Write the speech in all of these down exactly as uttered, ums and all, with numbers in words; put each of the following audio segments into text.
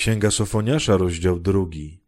Księga Sofoniasza, rozdział drugi.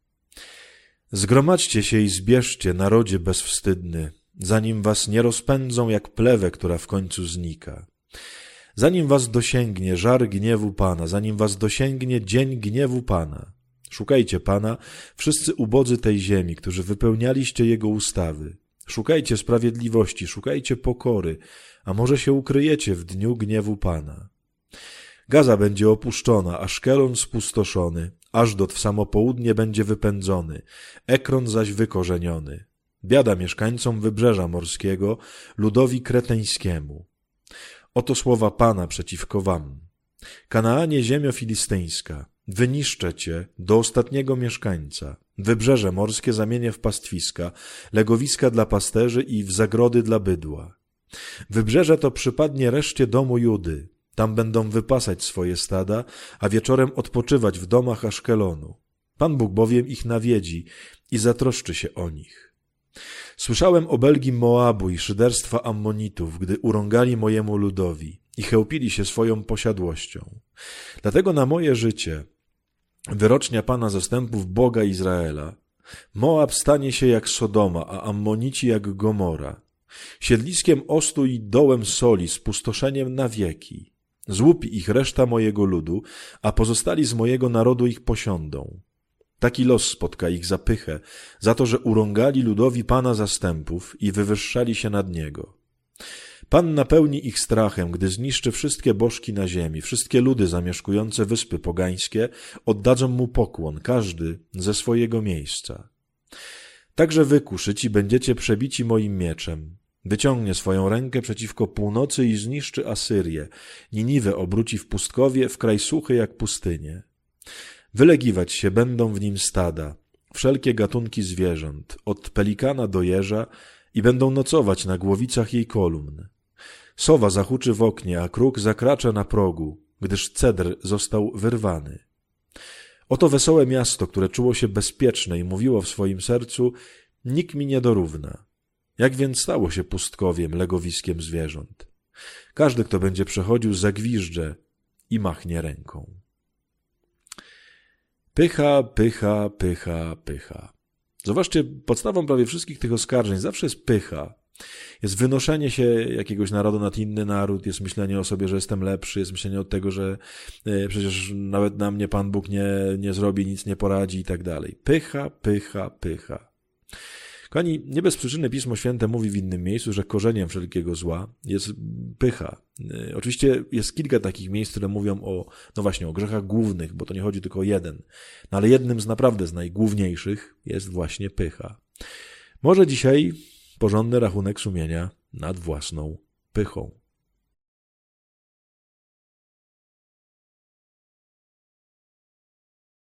Zgromadźcie się i zbierzcie, narodzie bezwstydny, zanim was nie rozpędzą jak plewę, która w końcu znika. Zanim was dosięgnie żar gniewu Pana, zanim was dosięgnie dzień gniewu Pana. Szukajcie Pana, wszyscy ubodzy tej ziemi, którzy wypełnialiście Jego ustawy. Szukajcie sprawiedliwości, szukajcie pokory, a może się ukryjecie w dniu gniewu Pana. Gaza będzie opuszczona, Aszkelon spustoszony, Ażdot w samo południe będzie wypędzony, Ekron zaś wykorzeniony. Biada mieszkańcom wybrzeża morskiego, ludowi kreteńskiemu. Oto słowa Pana przeciwko wam. Kanaanie, ziemio filistyńska, wyniszczę cię do ostatniego mieszkańca. Wybrzeże morskie zamienię w pastwiska, legowiska dla pasterzy i w zagrody dla bydła. Wybrzeże to przypadnie reszcie domu Judy. Tam będą wypasać swoje stada, a wieczorem odpoczywać w domach Aszkelonu. Pan Bóg bowiem ich nawiedzi i zatroszczy się o nich. Słyszałem obelgi Moabu i szyderstwa Ammonitów, gdy urągali mojemu ludowi i chełpili się swoją posiadłością. Dlatego na moje życie, wyrocznia Pana zastępów Boga Izraela, Moab stanie się jak Sodoma, a Ammonici jak Gomora, siedliskiem ostu i dołem soli, spustoszeniem na wieki. Złupi ich reszta mojego ludu, a pozostali z mojego narodu ich posiądą. Taki los spotka ich za pychę, za to, że urągali ludowi Pana zastępów i wywyższali się nad Niego. Pan napełni ich strachem, gdy zniszczy wszystkie bożki na ziemi, wszystkie ludy zamieszkujące wyspy pogańskie oddadzą Mu pokłon, każdy ze swojego miejsca. Także wy, Kuszyci, będziecie przebici moim mieczem. Wyciągnie swoją rękę przeciwko północy i zniszczy Asyrię. Niniwę obróci w pustkowie, w kraj suchy jak pustynię. Wylegiwać się będą w nim stada, wszelkie gatunki zwierząt, od pelikana do jeża i będą nocować na głowicach jej kolumn. Sowa zahuczy w oknie, a kruk zakracze na progu, gdyż cedr został wyrwany. Oto wesołe miasto, które czuło się bezpieczne i mówiło w swoim sercu, nikt mi nie dorówna. Jak więc stało się pustkowiem, legowiskiem zwierząt? Każdy, kto będzie przechodził, zagwiżdże i machnie ręką. Pycha, pycha, pycha, pycha. Zobaczcie, podstawą prawie wszystkich tych oskarżeń zawsze jest pycha. Jest wynoszenie się jakiegoś narodu nad inny naród, jest myślenie o sobie, że jestem lepszy, jest myślenie o tego, że e, przecież nawet na mnie Pan Bóg nie, nie zrobi, nic nie poradzi i tak dalej. Pycha, pycha, pycha. Kochani, nie bez przyczyny Pismo Święte mówi w innym miejscu, że korzeniem wszelkiego zła jest pycha. Oczywiście jest kilka takich miejsc, które mówią o, no właśnie, o grzechach głównych, bo to nie chodzi tylko o jeden. No ale jednym z naprawdę z najgłówniejszych jest właśnie pycha. Może dzisiaj porządny rachunek sumienia nad własną pychą.